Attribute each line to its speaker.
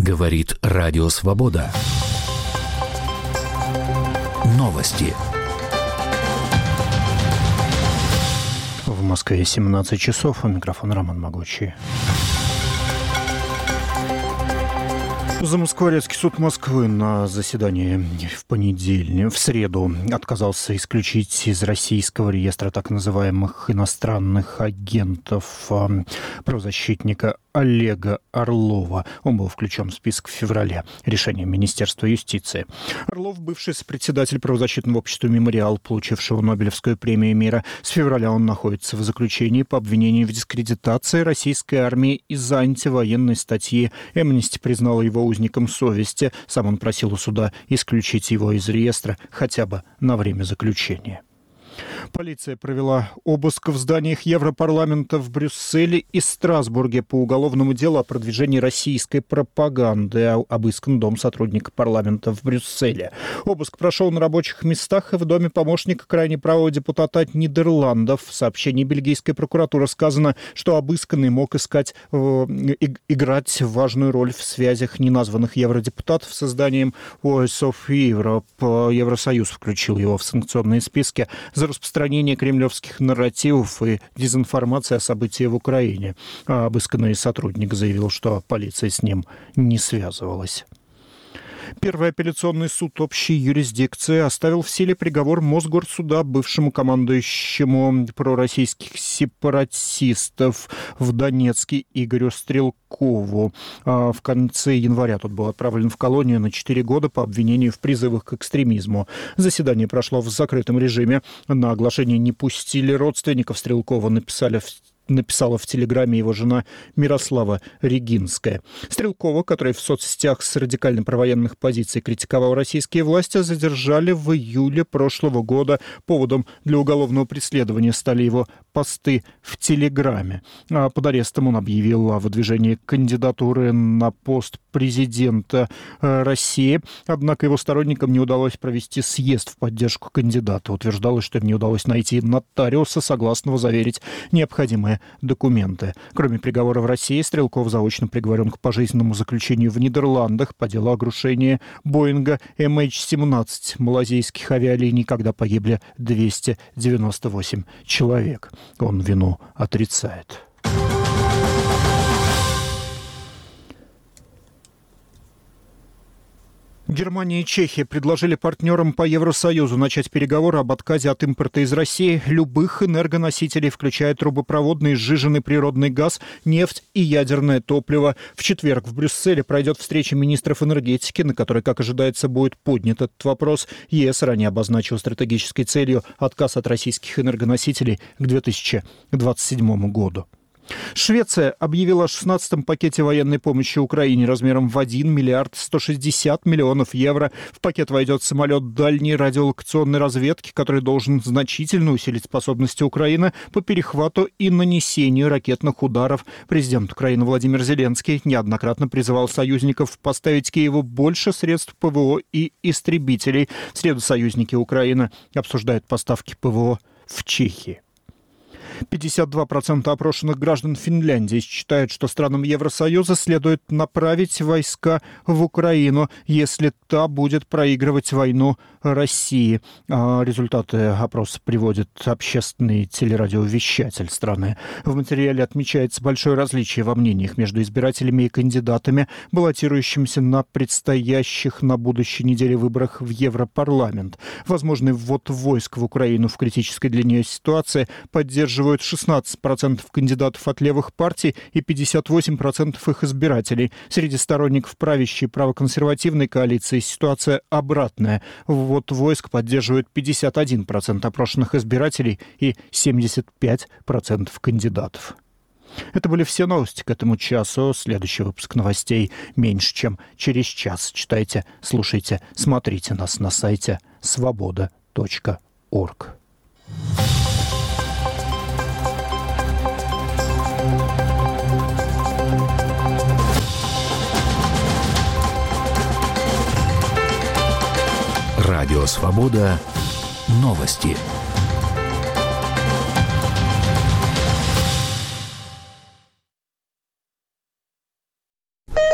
Speaker 1: Говорит Радио Свобода. Новости.
Speaker 2: В Москве 17 часов. У микрофона Роман Могучий. Замоскворецкий суд Москвы на заседании в среду отказался исключить из российского реестра так называемых иностранных агентов правозащитника Олега Орлова. Он был включен в список в феврале решением Министерства юстиции. Орлов, бывший сопредседатель правозащитного общества «Мемориал», получившего Нобелевскую премию мира. С февраля он находится в заключении по обвинению в дискредитации российской армии из-за антивоенной статьи. Amnesty признала его узником совести. Сам он просил у суда исключить его из реестра хотя бы на время заключения. Полиция провела обыск в зданиях Европарламента в Брюсселе и Страсбурге по уголовному делу о продвижении российской пропаганды. Обыскан дом сотрудника парламента в Брюсселе. Обыск прошел на рабочих местах и в доме помощника крайне правого депутата от Нидерландов. В сообщении бельгийской прокуратуры сказано, что обысканный мог играть важную роль в связях неназванных евродепутатов с созданием Voice of Europe. Евросоюз включил его в санкционные списки за распространение кремлевских нарративов и дезинформации о событиях в Украине. Обысканный сотрудник заявил, что полиция с ним не связывалась. Первый апелляционный суд общей юрисдикции оставил в силе приговор Мосгорсуда бывшему командующему пророссийских сепаратистов в Донецке Игорю Стрелкову. В конце января тот был отправлен в колонию на 4 года по обвинению в призывах к экстремизму. Заседание прошло в закрытом режиме. На оглашение не пустили родственников Стрелкова, написала в Телеграме его жена Мирослава Регинская. Стрелкова, который в соцсетях с радикально провоенных позиций критиковал российские власти, задержали в июле прошлого года. Поводом для уголовного преследования стали его посты в Телеграме. Под арестом он объявил о выдвижении кандидатуры на пост президента России. Однако его сторонникам не удалось провести съезд в поддержку кандидата. Утверждалось, что им не удалось найти нотариуса, согласного заверить необходимые документы. Кроме приговора в России, Стрелков заочно приговорен к пожизненному заключению в Нидерландах по делу о крушении Боинга MH17 малазийских авиалиний, когда погибли 298 человек. Он вину отрицает. Германия и Чехия предложили партнерам по Евросоюзу начать переговоры об отказе от импорта из России любых энергоносителей, включая трубопроводный, сжиженный природный газ, нефть и ядерное топливо. В четверг в Брюсселе пройдет встреча министров энергетики, на которой, как ожидается, будет поднят этот вопрос. ЕС ранее обозначил стратегической целью отказ от российских энергоносителей к 2027 году. Швеция объявила о 16-м пакете военной помощи Украине размером в 1 миллиард 160 миллионов евро. В пакет войдет самолет дальней радиолокационной разведки, который должен значительно усилить способности Украины по перехвату и нанесению ракетных ударов. Президент Украины Владимир Зеленский неоднократно призывал союзников поставить Киеву больше средств ПВО и истребителей. В среду союзники Украины обсуждают поставки ПВО в Чехии. 52% опрошенных граждан Финляндии считают, что странам Евросоюза следует направить войска в Украину, если та будет проигрывать войну России. Результаты опроса приводит общественный телерадиовещатель страны. В материале отмечается большое различие во мнениях между избирателями и кандидатами, баллотирующимися на предстоящих на будущей неделе выборах в Европарламент. Возможный ввод войск в Украину в критической для нее ситуации поддерживают 16% кандидатов от левых партий и 58% их избирателей. Среди сторонников правящей правоконсервативной коалиции ситуация обратная. Ввод войск поддерживает 51% опрошенных избирателей и 75% кандидатов. Это были все новости к этому часу. Следующий выпуск новостей меньше, чем через час. Читайте, слушайте, смотрите нас на сайте svoboda.org.
Speaker 1: Радио Свобода. Новости.